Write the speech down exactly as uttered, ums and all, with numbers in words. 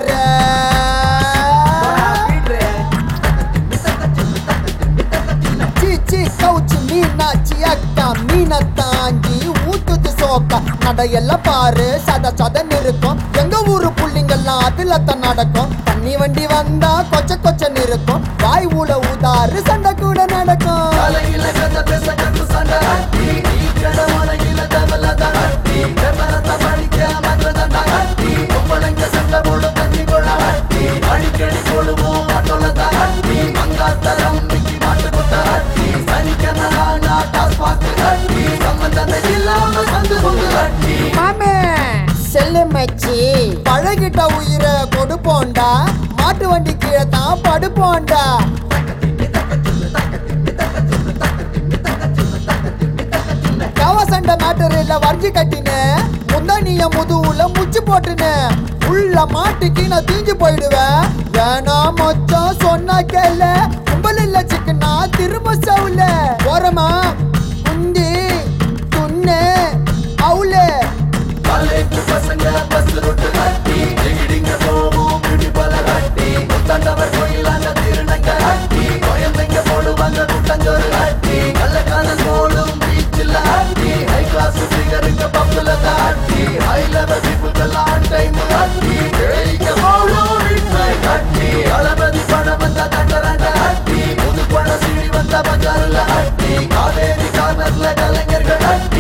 பாரு சீச்சி கவுச்சு மீனாச்சி அக்கா மீனை தாண்டி ஊத்துது சோக்கா நடையெல்லாம் பாரு சத சதன்னு இருக்கும் எங்க ஊரு புள்ளிங்கெல்லாம் அதுல தான் நடக்கும் தண்ணி வண்டி வந்தா கொச்ச கொச்சன்னு இருக்கும் வாய் ஊட ஊதாரு சண்டை கூட நடக்கும் செல்லு மச்சி பழகிட்ட உயிரை கொடுப்போண்டா மாட்டு வண்டி கீழே தான் படுப்போண்டா கவசண்ட மேட்டரில் வரைஞ்சி கட்டினு முந்தனிய முதுவுல முச்சு போட்டுன்னு உள்ள மாட்டுக்கு நான் தீஞ்சு போயிடுவேன் வேணாம் மொச்சம் சொன்னா கேள கும்பல் இல்ல சிக்கனா திரும்ப சவுல ஓரமா குந்தி துண்ணு அவுல பசங்க பஸ் ரொட்டு கட்டி டிங்கிடிங்க போவோம் பிடி பல கட்டி முத்தாண்டவர் கோயிலாங்க திருநங்க கட்டி கோயம்பைங்க போடுவாங்க கூட்டஞ்சோறு கட்டி கள்ளக்கான போடும் பீச்சில் கட்டி ஹை கிளாஸ் ஃபிகருக்கு பப்புல கட்டி high level people on time கட்டி ஜெயிக்க போடும் வீட்டை கட்டி அளபதி பணம் வந்த தண்டரண்ட கட்டி புது பணம் சீடி வந்த பஜார்ல கட்டி காவேரி கார்னர்ல கலைஞர்கள் கட்டி